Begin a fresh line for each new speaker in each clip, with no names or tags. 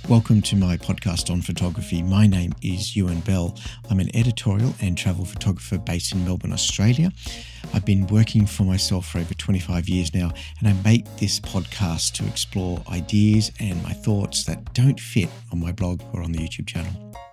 Welcome to my podcast on photography. My name is Ewan Bell. I'm an editorial and travel photographer based in Melbourne, Australia. I've been working for myself for over 25 years now, and I make this podcast to explore ideas and my thoughts that don't fit on my blog or on the YouTube channel.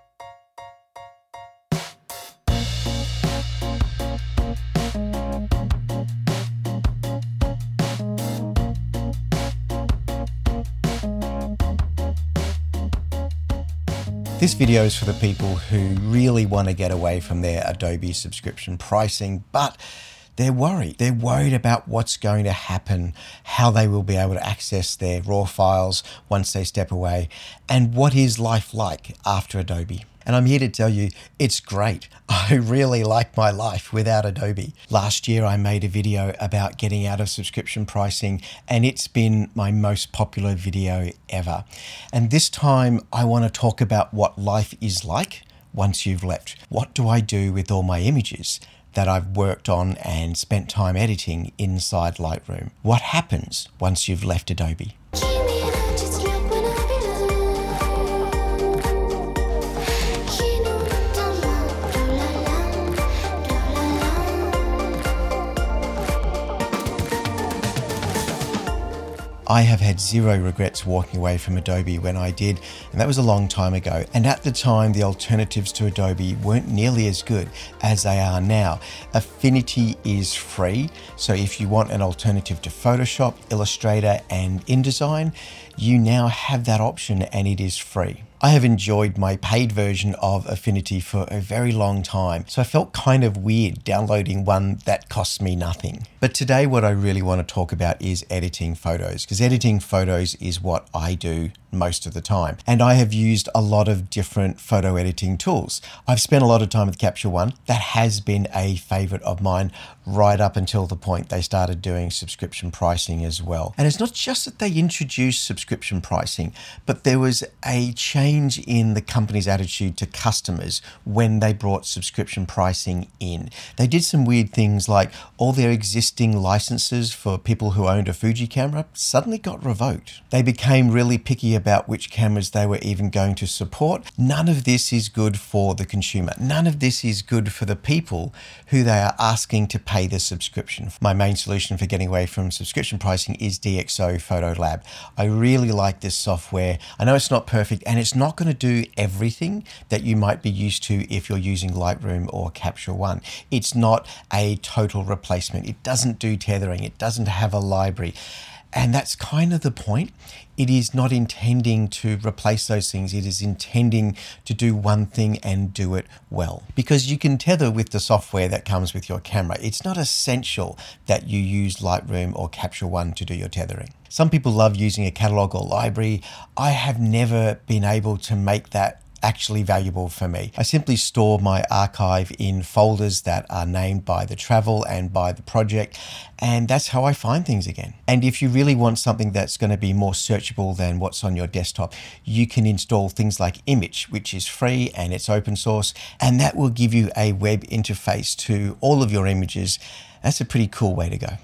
This video is for the people who really want to get away from their Adobe subscription pricing, but they're worried. They're worried about what's going to happen, how they will be able to access their raw files once they step away, and what is life like after Adobe. And I'm here to tell you, it's great. I really like my life without Adobe. Last year, I made a video about getting out of subscription pricing, and it's been my most popular video ever. And this time, I want to talk about what life is like once you've left. What do I do with all my images that I've worked on and spent time editing inside Lightroom? What happens once you've left Adobe? I have had zero regrets walking away from Adobe when I did, and that was a long time ago. And at the time, the alternatives to Adobe weren't nearly as good as they are now. Affinity is free, so if you want an alternative to Photoshop, Illustrator, and InDesign, you now have that option and it is free. I have enjoyed my paid version of Affinity for a very long time, so I felt kind of weird downloading one that costs me nothing. But today what I really want to talk about is editing photos, because editing photos is what I do most of the time. And I have used a lot of different photo editing tools. I've spent a lot of time with Capture One. That has been a favorite of mine right up until the point they started doing subscription pricing as well. And it's not just that they introduced subscription pricing, but there was a change in the company's attitude to customers when they brought subscription pricing in. They did some weird things like all their existing licenses for people who owned a Fuji camera suddenly got revoked. They became really picky about which cameras they were even going to support. None of this is good for the consumer. None of this is good for the people who they are asking to pay the subscription. My main solution for getting away from subscription pricing is DxO Photo Lab. I really like this software. I know it's not perfect and it's not going to do everything that you might be used to if you're using Lightroom or Capture One. It's not a total replacement. It doesn't do tethering. It doesn't have a library. And that's kind of the point. It is not intending to replace those things. It is intending to do one thing and do it well. Because you can tether with the software that comes with your camera. It's not essential that you use Lightroom or Capture One to do your tethering. Some people love using a catalog or library. I have never been able to make that actually valuable for me. I simply store my archive in folders that are named by the travel and by the project, and that's how I find things again. And if you really want something that's going to be more searchable than what's on your desktop, you can install things like Image, which is free and it's open source, and that will give you a web interface to all of your images. That's a pretty cool way to go.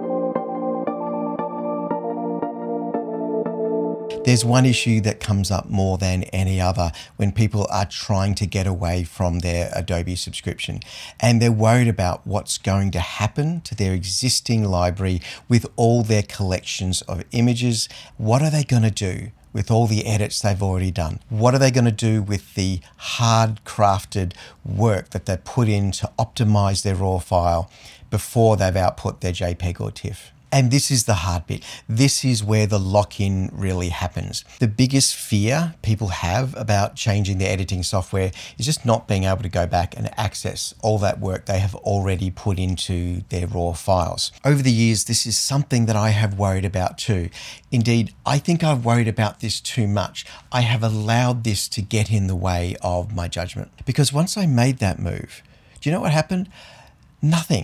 There's one issue that comes up more than any other when people are trying to get away from their Adobe subscription, and they're worried about what's going to happen to their existing library with all their collections of images. What are they going to do with all the edits they've already done? What are they going to do with the hard-crafted work that they put in to optimize their raw file before they've output their JPEG or TIFF? And this is the hard bit. This is where the lock-in really happens. The biggest fear people have about changing their editing software is just not being able to go back and access all that work they have already put into their raw files. Over the years, this is something that I have worried about too. Indeed, I think I've worried about this too much. I have allowed this to get in the way of my judgment. Because once I made that move, do you know what happened? Nothing.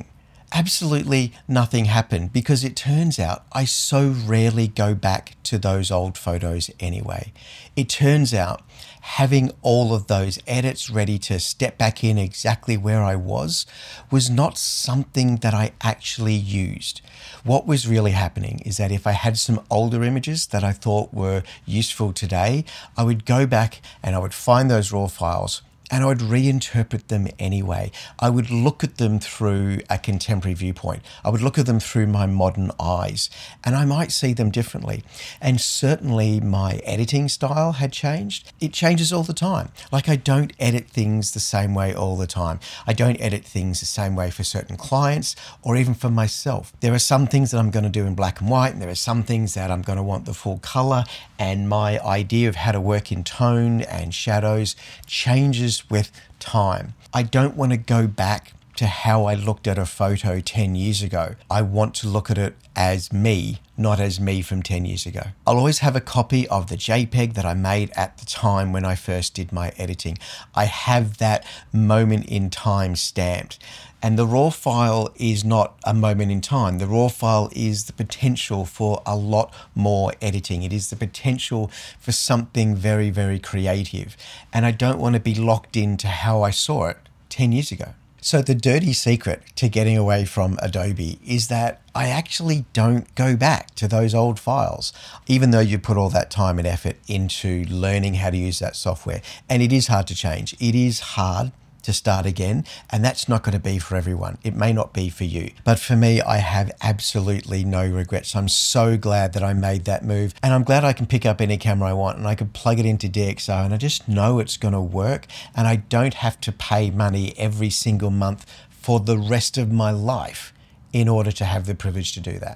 absolutely nothing happened, because it turns out I so rarely go back to those old photos anyway. It turns out having all of those edits ready to step back in exactly where I was not something that I actually used. What was really happening is that if I had some older images that I thought were useful today, I would go back and I would find those raw files, and I would reinterpret them anyway. I would look at them through a contemporary viewpoint. I would look at them through my modern eyes, and I might see them differently. And certainly my editing style had changed. It changes all the time. Like, I don't edit things the same way all the time. I don't edit things the same way for certain clients or even for myself. There are some things that I'm going to do in black and white, and there are some things that I'm going to want the full color, and my idea of how to work in tone and shadows changes with time. I don't want to go back to how I looked at a photo 10 years ago. I want to look at it as me, not as me from 10 years ago. I'll always have a copy of the JPEG that I made at the time when I first did my editing. I have that moment in time stamped. And the raw file is not a moment in time. The raw file is the potential for a lot more editing. It is the potential for something very, very creative. And I don't want to be locked into how I saw it 10 years ago. So the dirty secret to getting away from Adobe is that I actually don't go back to those old files, even though you put all that time and effort into learning how to use that software. And it is hard to change. It is hard to start again, and that's not going to be for everyone. It may not be for you, but for me, I have absolutely no regrets. I'm so glad that I made that move, and I'm glad I can pick up any camera I want and I can plug it into DxO, and I just know it's going to work, and I don't have to pay money every single month for the rest of my life in order to have the privilege to do that.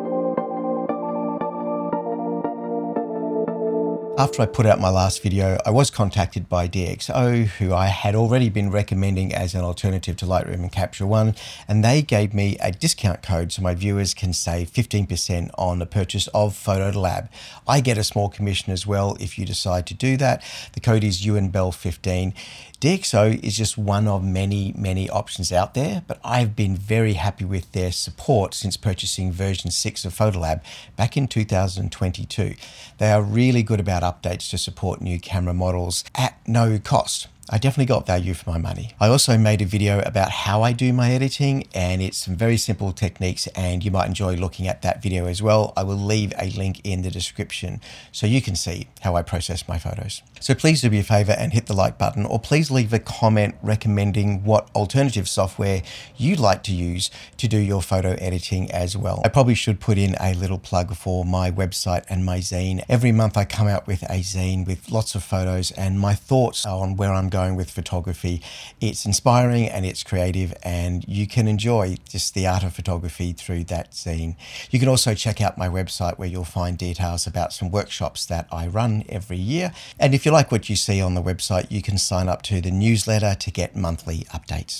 After I put out my last video, I was contacted by DxO, who I had already been recommending as an alternative to Lightroom and Capture One, and they gave me a discount code so my viewers can save 15% on the purchase of Photolab. I get a small commission as well if you decide to do that. The code is UNBEL15. DxO is just one of many, many options out there, but I've been very happy with their support since purchasing version 6 of Photolab back in 2022. They are really good about updates to support new camera models at no cost. I definitely got value for my money. I also made a video about how I do my editing, and it's some very simple techniques, and you might enjoy looking at that video as well. I will leave a link in the description so you can see how I process my photos. So please do me a favor and hit the like button, or please leave a comment recommending what alternative software you'd like to use to do your photo editing as well. I probably should put in a little plug for my website and my zine. Every month I come out with a zine with lots of photos and my thoughts on where I'm going with photography. It's inspiring and it's creative, and you can enjoy just the art of photography through that zine. You can also check out my website where you'll find details about some workshops that I run every year. And if you like what you see on the website, you can sign up to the newsletter to get monthly updates.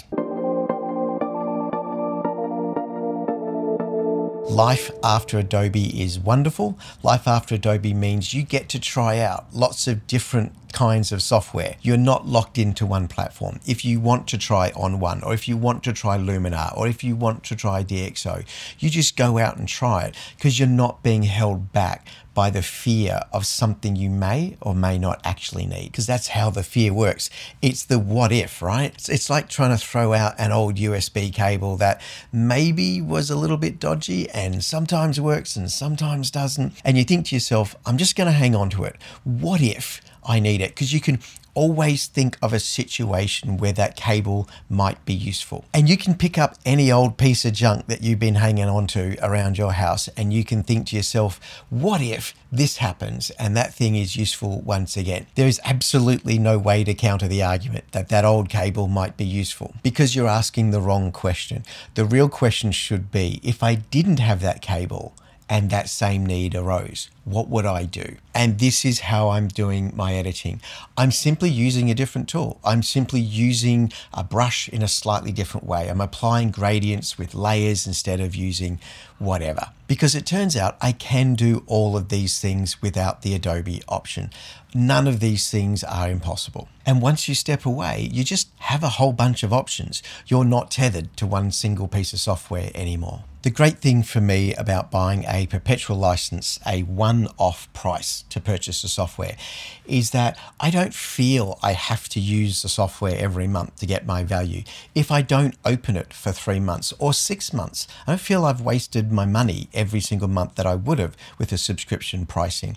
Life after Adobe is wonderful. Life after Adobe means you get to try out lots of different kinds of software. You're not locked into one platform. If you want to try On1, or if you want to try Luminar, or if you want to try DxO, you just go out and try it, because you're not being held back by the fear of something you may or may not actually need, because that's how the fear works. It's the what if, right? It's like trying to throw out an old USB cable that maybe was a little bit dodgy and sometimes works and sometimes doesn't. And you think to yourself, I'm just going to hang on to it. What if I need it? Because you can always think of a situation where that cable might be useful. And you can pick up any old piece of junk that you've been hanging on to around your house, and you can think to yourself, what if this happens and that thing is useful once again? There is absolutely no way to counter the argument that that old cable might be useful, because you're asking the wrong question. The real question should be, if I didn't have that cable and that same need arose, what would I do? And this is how I'm doing my editing. I'm simply using a different tool. I'm simply using a brush in a slightly different way. I'm applying gradients with layers instead of using whatever, because it turns out I can do all of these things without the Adobe option. None of these things are impossible. And once you step away, you just have a whole bunch of options. You're not tethered to one single piece of software anymore. The great thing for me about buying a perpetual license, a one-off price to purchase the software, is that I don't feel I have to use the software every month to get my value. If I don't open it for 3 months or 6 months, I don't feel I've wasted my money every single month that I would have with a subscription pricing.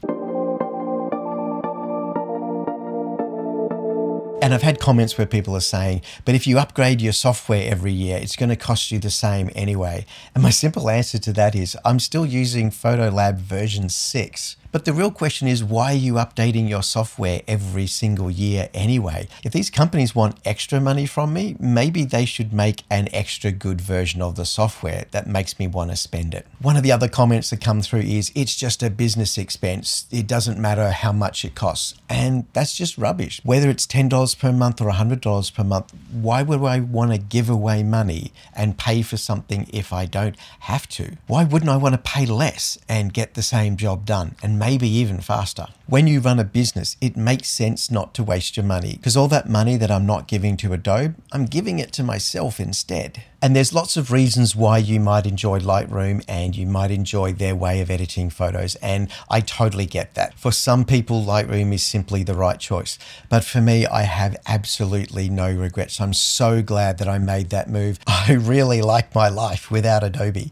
And I've had comments where people are saying, but if you upgrade your software every year, it's going to cost you the same anyway. And my simple answer to that is I'm still using Photolab version 6. But the real question is, why are you updating your software every single year anyway? If these companies want extra money from me, maybe they should make an extra good version of the software that makes me want to spend it. One of the other comments that come through is, it's just a business expense. It doesn't matter how much it costs. And that's just rubbish. Whether it's $10 per month or $100 per month, why would I want to give away money and pay for something if I don't have to? Why wouldn't I want to pay less and get the same job done, and maybe even faster? When you run a business, it makes sense not to waste your money, because all that money that I'm not giving to Adobe, I'm giving it to myself instead. And there's lots of reasons why you might enjoy Lightroom and you might enjoy their way of editing photos, and I totally get that. For some people, Lightroom is simply the right choice. But for me, I have absolutely no regrets. I'm so glad that I made that move. I really like my life without Adobe.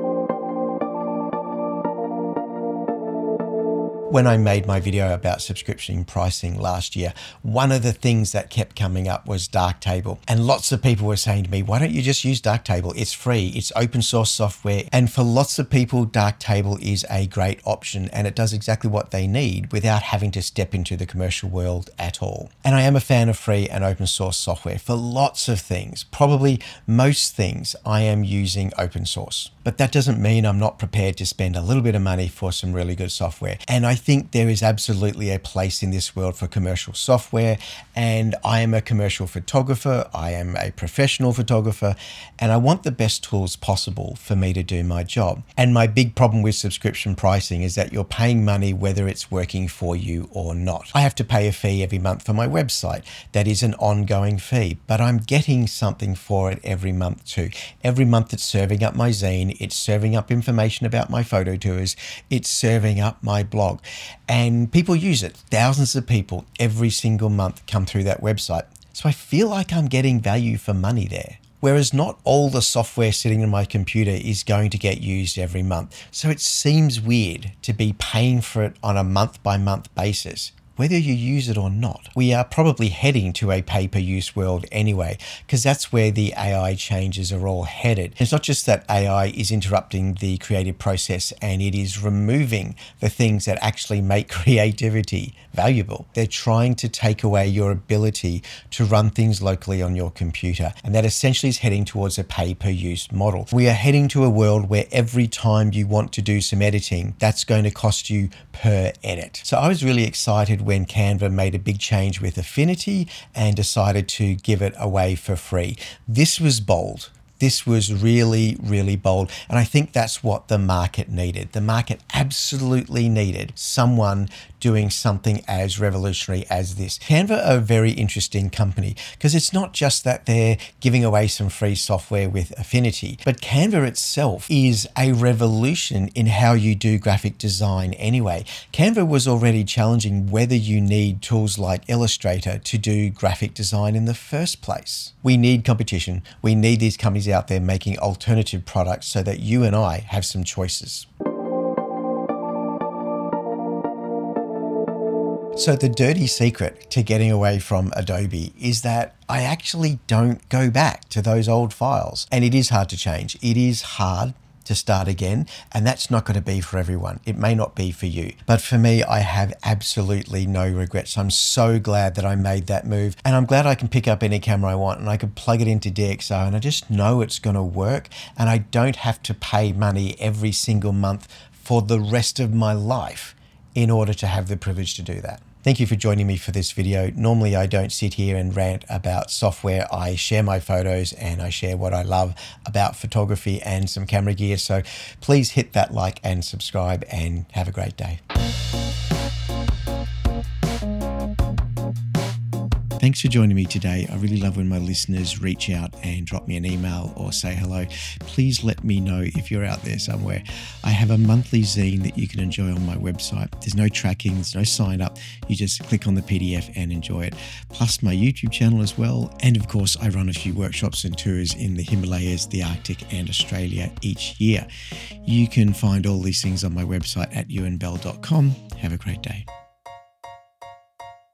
When I made my video about subscription pricing last year, one of the things that kept coming up was Darktable. And lots of people were saying to me, why don't you just use Darktable? It's free, it's open source software. And for lots of people, Darktable is a great option, and it does exactly what they need without having to step into the commercial world at all. And I am a fan of free and open source software for lots of things. Probably most things I am using open source. But that doesn't mean I'm not prepared to spend a little bit of money for some really good software. And I think there is absolutely a place in this world for commercial software. And I am a commercial photographer. I am a professional photographer, and I want the best tools possible for me to do my job. And my big problem with subscription pricing is that you're paying money whether it's working for you or not. I have to pay a fee every month for my website. That is an ongoing fee, but I'm getting something for it every month too. Every month it's serving up my zine. It's serving up information about my photo tours. It's serving up my blog. And people use it. Thousands of people every single month come through that website. So I feel like I'm getting value for money there. Whereas not all the software sitting on my computer is going to get used every month. So it seems weird to be paying for it on a month-by-month basis, whether you use it or not. We are probably heading to a pay-per-use world anyway, because that's where the AI changes are all headed. It's not just that AI is interrupting the creative process and it is removing the things that actually make creativity valuable. They're trying to take away your ability to run things locally on your computer, and that essentially is heading towards a pay-per-use model. We are heading to a world where every time you want to do some editing, that's going to cost you per edit. So I was really excited when Canva made a big change with Affinity and decided to give it away for free. This was bold. This was really, really bold. And I think that's what the market needed. The market absolutely needed someone doing something as revolutionary as this. Canva are a very interesting company because it's not just that they're giving away some free software with Affinity, but Canva itself is a revolution in how you do graphic design anyway. Canva was already challenging whether you need tools like Illustrator to do graphic design in the first place. We need competition. We need these companies out there making alternative products so that you and I have some choices. So the dirty secret to getting away from Adobe is that I actually don't go back to those old files. And it is hard to change. It is hard to start again, and that's not going to be for everyone. It may not be for you. But for me, I have absolutely no regrets. I'm so glad that I made that move, and I'm glad I can pick up any camera I want and I can plug it into DxO and I just know it's going to work, and I don't have to pay money every single month for the rest of my life in order to have the privilege to do that. Thank you for joining me for this video. Normally I don't sit here and rant about software. I share my photos and I share what I love about photography and some camera gear. So please hit that like and subscribe and have a great day. Thanks for joining me today. I really love when my listeners reach out and drop me an email or say hello. Please let me know if you're out there somewhere. I have a monthly zine that you can enjoy on my website. There's no tracking, there's no sign up. You just click on the PDF and enjoy it. Plus my YouTube channel as well. And of course, I run a few workshops and tours in the Himalayas, the Arctic and Australia each year. You can find all these things on my website at ewanbell.com. Have a great day.